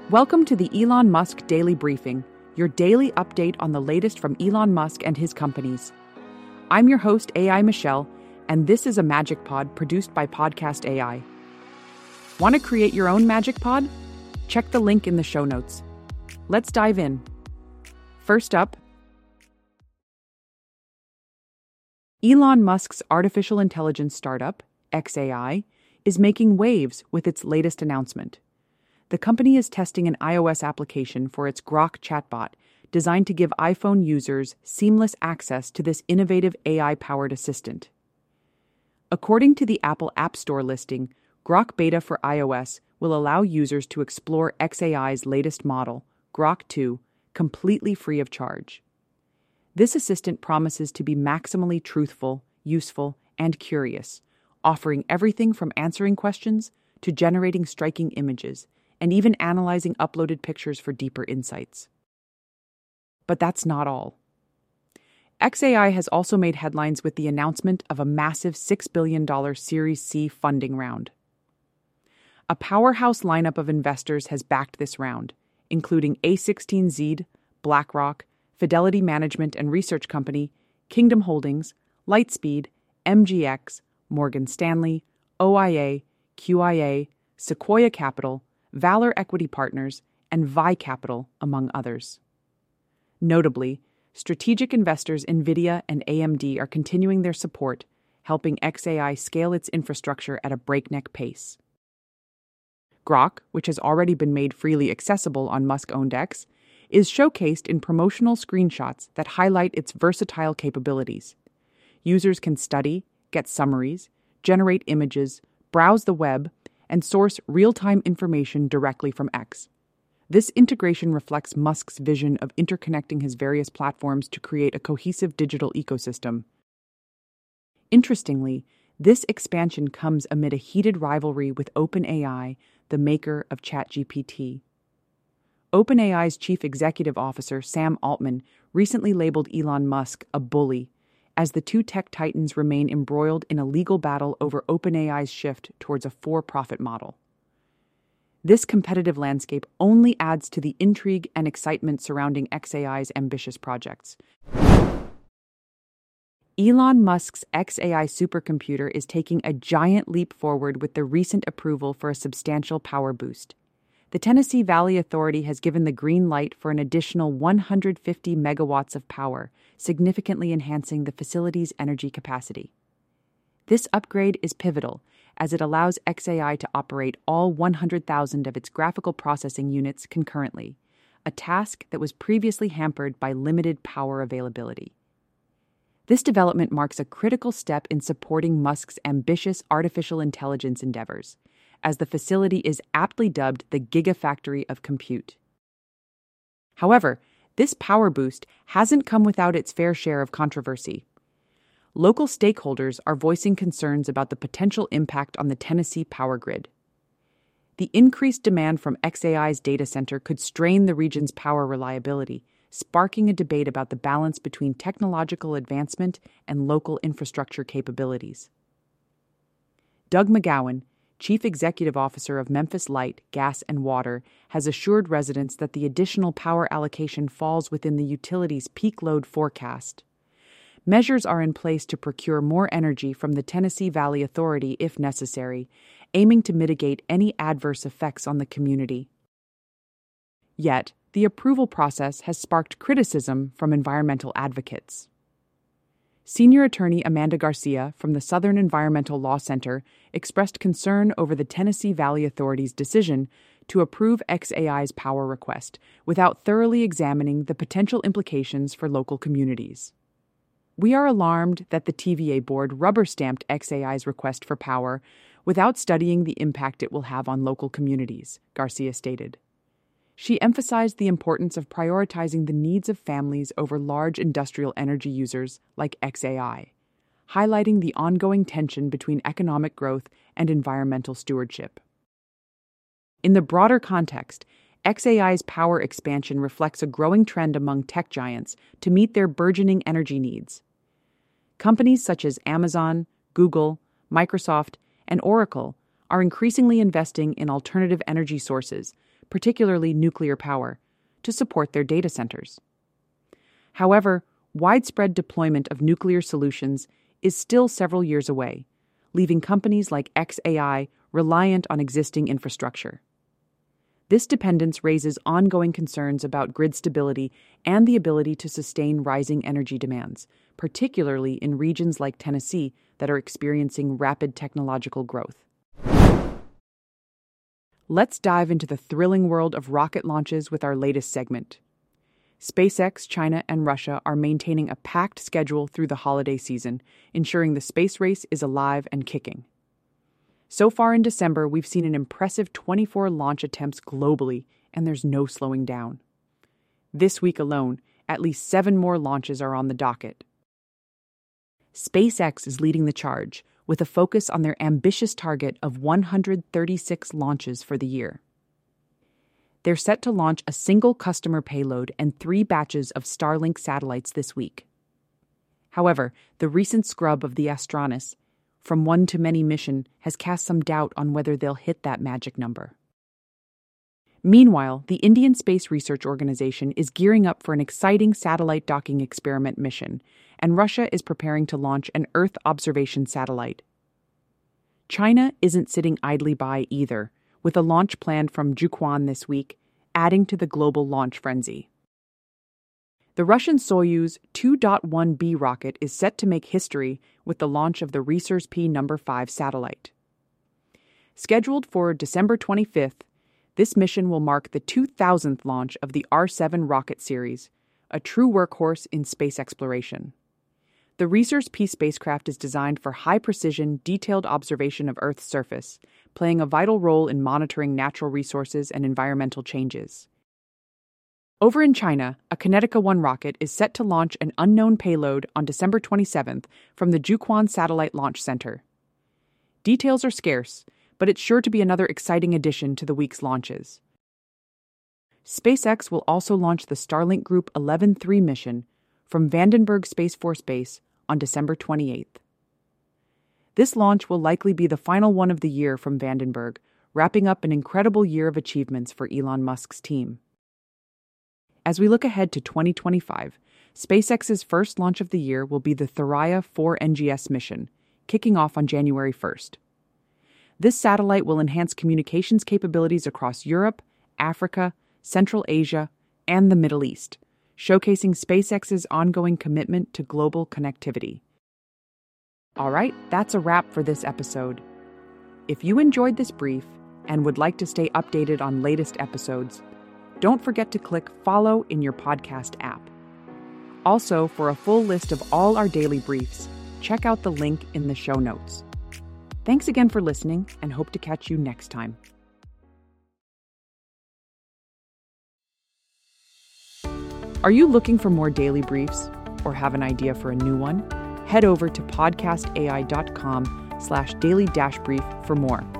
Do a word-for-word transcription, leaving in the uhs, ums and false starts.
Welcome to the Elon Musk Daily Briefing, your daily update on the latest from Elon Musk and his companies. I'm your host, A I Michelle, and this is a Magic Pod produced by Podcast A I. Want to create your own Magic Pod? Check the link in the show notes. Let's dive in. First up, Elon Musk's artificial intelligence startup, xAI, is making waves with its latest announcement. The company is testing an iOS application for its Grok chatbot, designed to give iPhone users seamless access to this innovative A I-powered assistant. According to the Apple App Store listing, Grok Beta for iOS will allow users to explore xAI's latest model, Grok two, completely free of charge. This assistant promises to be maximally truthful, useful, and curious, offering everything from answering questions to generating striking images, and even analyzing uploaded pictures for deeper insights. But that's not all. xAI has also made headlines with the announcement of a massive six billion dollars Series C funding round. A powerhouse lineup of investors has backed this round, including A sixteen Z, BlackRock, Fidelity Management and Research Company, Kingdom Holdings, Lightspeed, M G X, Morgan Stanley, O I A, Q I A, Sequoia Capital, Valor Equity Partners, and Vi Capital, among others. Notably, strategic investors NVIDIA and A M D are continuing their support, helping xAI scale its infrastructure at a breakneck pace. Grok, which has already been made freely accessible on Musk-owned X, is showcased in promotional screenshots that highlight its versatile capabilities. Users can study, get summaries, generate images, browse the web, and source real-time information directly from X. This integration reflects Musk's vision of interconnecting his various platforms to create a cohesive digital ecosystem. Interestingly, this expansion comes amid a heated rivalry with OpenAI, the maker of ChatGPT. OpenAI's chief executive officer, Sam Altman, recently labeled Elon Musk a bully, as the two tech titans remain embroiled in a legal battle over OpenAI's shift towards a for-profit model. This competitive landscape only adds to the intrigue and excitement surrounding xAI's ambitious projects. Elon Musk's xAI supercomputer is taking a giant leap forward with the recent approval for a substantial power boost. The Tennessee Valley Authority has given the green light for an additional one hundred fifty megawatts of power, significantly enhancing the facility's energy capacity. This upgrade is pivotal, as it allows xAI to operate all one hundred thousand of its graphical processing units concurrently, a task that was previously hampered by limited power availability. This development marks a critical step in supporting Musk's ambitious artificial intelligence endeavors, as the facility is aptly dubbed the Gigafactory of Compute. However, this power boost hasn't come without its fair share of controversy. Local stakeholders are voicing concerns about the potential impact on the Tennessee power grid. The increased demand from xAI's data center could strain the region's power reliability, sparking a debate about the balance between technological advancement and local infrastructure capabilities. Doug McGowan, Chief Executive Officer of Memphis Light, Gas and Water, has assured residents that the additional power allocation falls within the utility's peak load forecast. Measures are in place to procure more energy from the Tennessee Valley Authority if necessary, aiming to mitigate any adverse effects on the community. Yet, the approval process has sparked criticism from environmental advocates. Senior attorney Amanda Garcia from the Southern Environmental Law Center expressed concern over the Tennessee Valley Authority's decision to approve xAI's power request without thoroughly examining the potential implications for local communities. "We are alarmed that the T V A board rubber-stamped xAI's request for power without studying the impact it will have on local communities," Garcia stated. She emphasized the importance of prioritizing the needs of families over large industrial energy users like xAI, highlighting the ongoing tension between economic growth and environmental stewardship. In the broader context, xAI's power expansion reflects a growing trend among tech giants to meet their burgeoning energy needs. Companies such as Amazon, Google, Microsoft, and Oracle are increasingly investing in alternative energy sources, particularly nuclear power, to support their data centers. However, widespread deployment of nuclear solutions is still several years away, leaving companies like X A I reliant on existing infrastructure. This dependence raises ongoing concerns about grid stability and the ability to sustain rising energy demands, particularly in regions like Tennessee that are experiencing rapid technological growth. Let's dive into the thrilling world of rocket launches with our latest segment. SpaceX, China, and Russia are maintaining a packed schedule through the holiday season, ensuring the space race is alive and kicking. So far in December, we've seen an impressive twenty-four launch attempts globally, and there's no slowing down. This week alone, at least seven more launches are on the docket. SpaceX is leading the charge, with a focus on their ambitious target of one hundred thirty-six launches for the year. They're set to launch a single customer payload and three batches of Starlink satellites this week. However, the recent scrub of the Astronis from one to many mission has cast some doubt on whether they'll hit that magic number. Meanwhile, the Indian Space Research Organization is gearing up for an exciting satellite docking experiment mission, and Russia is preparing to launch an Earth observation satellite. China isn't sitting idly by either, with a launch planned from Jiuquan this week, adding to the global launch frenzy. The Russian Soyuz two point one B rocket is set to make history with the launch of the Resurs P number five satellite. Scheduled for December twenty-fifth, this mission will mark the two thousandth launch of the R seven rocket series, a true workhorse in space exploration. The Resurs P spacecraft is designed for high-precision, detailed observation of Earth's surface, playing a vital role in monitoring natural resources and environmental changes. Over in China, a Kinetica one rocket is set to launch an unknown payload on December twenty-seventh from the Jiuquan Satellite Launch Center. Details are scarce, but it's sure to be another exciting addition to the week's launches. SpaceX will also launch the Starlink Group eleven three mission from Vandenberg Space Force Base on December twenty-eighth. This launch will likely be the final one of the year from Vandenberg, wrapping up an incredible year of achievements for Elon Musk's team. As we look ahead to twenty twenty-five, SpaceX's first launch of the year will be the Thuraya four N G S mission, kicking off on January first. This satellite will enhance communications capabilities across Europe, Africa, Central Asia, and the Middle East, showcasing SpaceX's ongoing commitment to global connectivity. All right, that's a wrap for this episode. If you enjoyed this brief and would like to stay updated on latest episodes, don't forget to click follow in your podcast app. Also, for a full list of all our daily briefs, check out the link in the show notes. Thanks again for listening, and hope to catch you next time. Are you looking for more daily briefs or have an idea for a new one? Head over to podcastai.com slash daily dash brief for more.